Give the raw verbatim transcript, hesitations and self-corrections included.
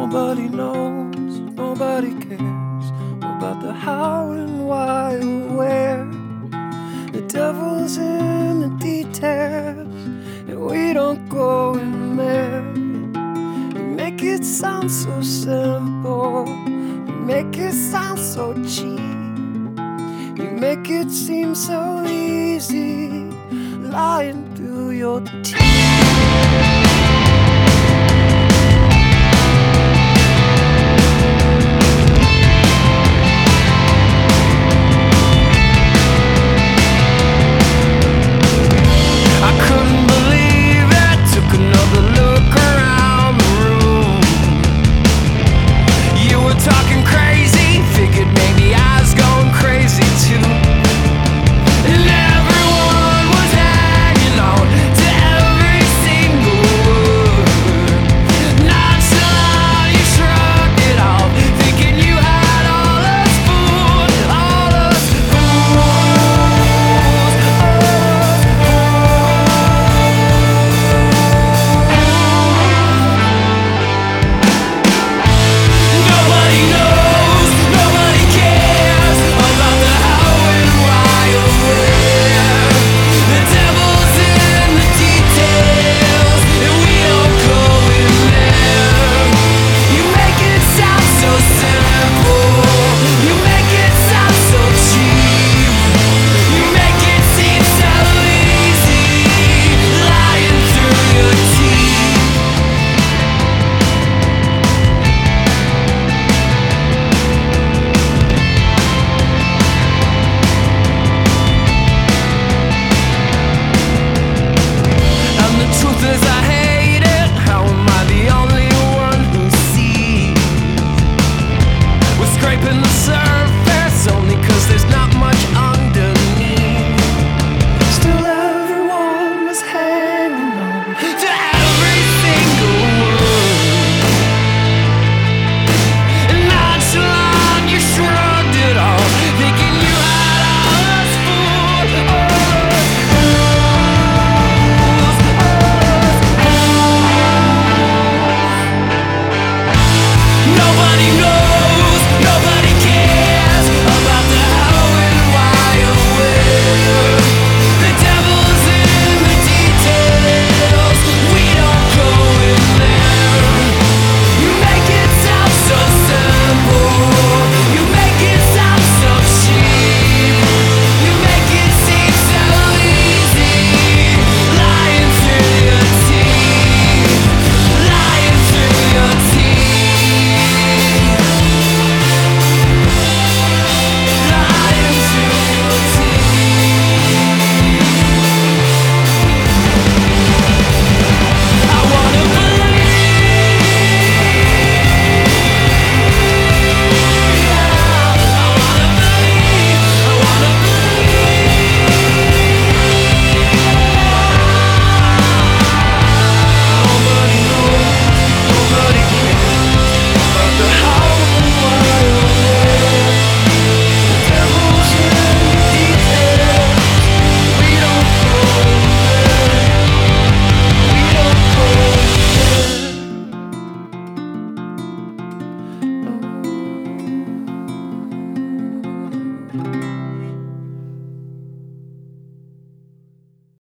Nobody knows, nobody cares about the how and why or where. The devil's in the details, and we don't go in there. You make it sound so simple, you make it sound so cheap. You make it seem so easy, lying through your teeth.